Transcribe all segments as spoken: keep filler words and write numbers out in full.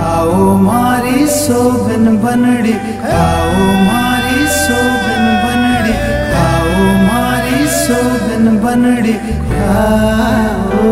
खाओ मारी सोगन बनड़ी, खाओ मारी सोगन बनड़ी, खाओ मारी सोगन बनड़ी खाओ।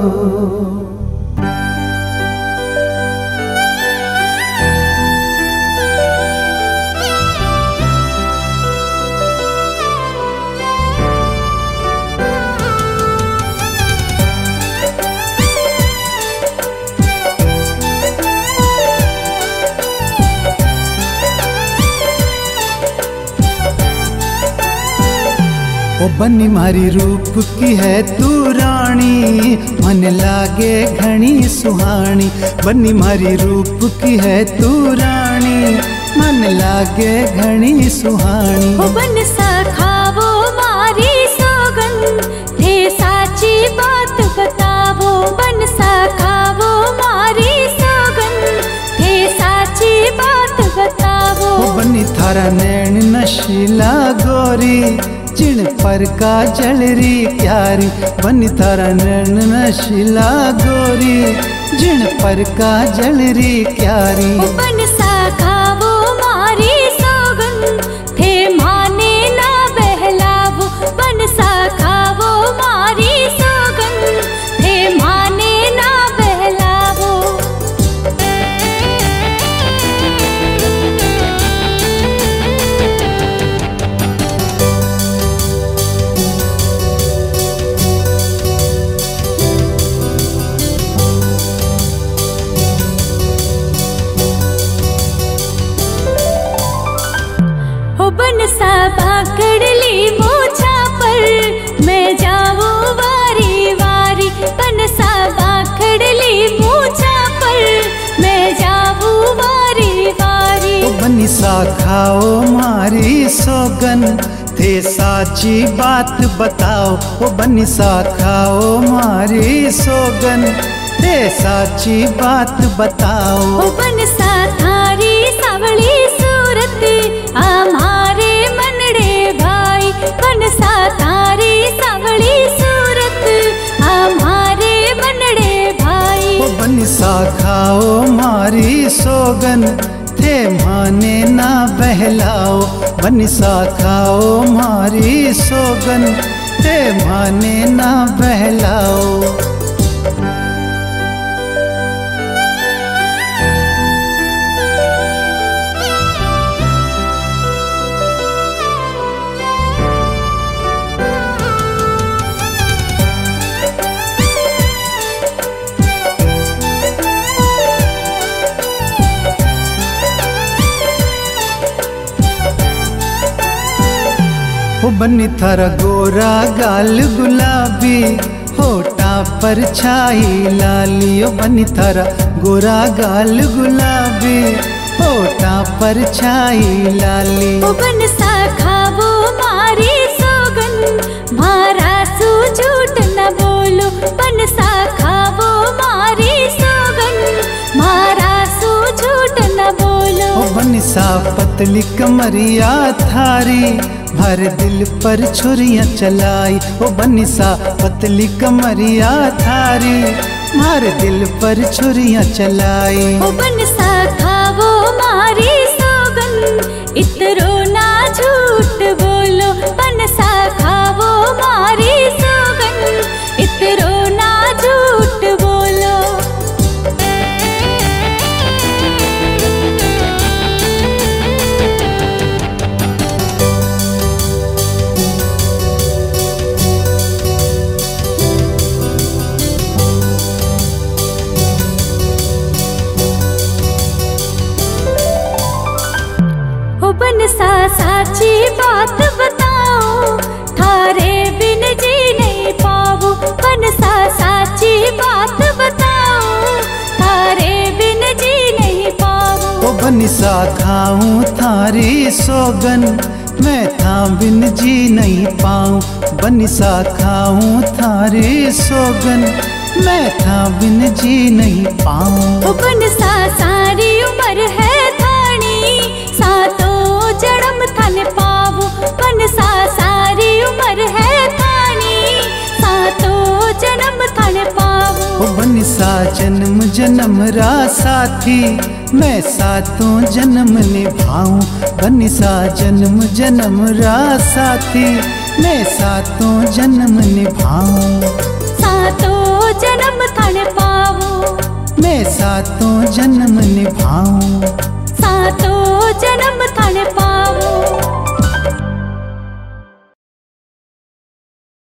ओ बन्नी मारी रूप की है तू रानी, मन लागे घनी सुहानी। बन्नी मारी रूप की है तू रानी, मन लागे घनी सुहानी। ओ बन सखावो मारी सोगन, थे साची बात बतावो। बन सखावो मारी सोगन, थे साची बात बतावो। ओ बन्नी थारा नैन नशीला गोरी, चिण पर का जलरी प्यारी। बन्नी थारा नैन नशीला गोरी, जिण पर का जलरी प्यारी। बन सखावो मारी सोगन, थे माने ना बहलावो। बन सखावो मारी सोगन, थे माने ना बहलावो। बन सा भाकड़ ली मोछा पर, मैं जाऊं वारी वारी। बन सा भाकड़ ली मोछा पर, मैं जाऊं वारी वारी। ओ बन्नी सा खाओ मारी सोगन, थे साची बात बताओ। ओ बन्नी सा खाओ मारी सोगन, थे साची बात बताओ। ओ बन सा थारी सावली सूरत, हमारे मनड़े भाई। बन सा थारी सावली सूरत, हमारे मनड़े भाई। ओ बन्नी सा खाओ मारी सोगन, थे माने ना बहलाओ। बन्नी सा खाओ मारी सोगन, थे माने ना बहलाओ। ओ बन्नी थारा गोरा गाल गुलाबी, होठा पर छाई लाली। ओ बन्नी थारा गोरा गाल गुलाबी, होठा पर छाई लाली। ओ बन सखावो मारी सोगन, मारा सू झूठ न बोलो। बन सखावो मारी सोगन, मारा सू झूठ न बोलो। ओ बन्नी सा पतली कमरिया थारी, भर दिल पर छुरियां चलाई। ओ बन्नी सा पतली कमरिया थारी, मार दिल पर छुरियां चलाई। ओ बन सखावो मारी सोगन, इतरो ना झूठ बोलो। बन सखावो मारी सोगन, इतरो ना झूठ बोलो। बन सा साची बात बताओ, थारे बिन जी नहीं पाऊं। बन सा साची बात बताओ, थारे बिन जी नहीं पाऊं। ओ बन्नी सा खाऊं थारी सोगन, मैं था बिन जी नहीं पाऊं। बन्नी सा खाऊं थारी सोगन, मैं था बिन जी नहीं पाऊं। ओ बन सा सारी उम्र है थानी, सातो जन्म थन पावो। बन सा सारी उम्र है थानी, सातो जन्म थन पावो। ओ बन्नी सा जन्म जन्म रा साथी मैं सातों जन्म निभाऊं। बनिसा जन्म जन्म रा साथी मैं सातों जन्म निभाऊं। सातों जन्म थाने पावो मैं सातों जन्म निभाऊं। सातों जन्म थाने पावो।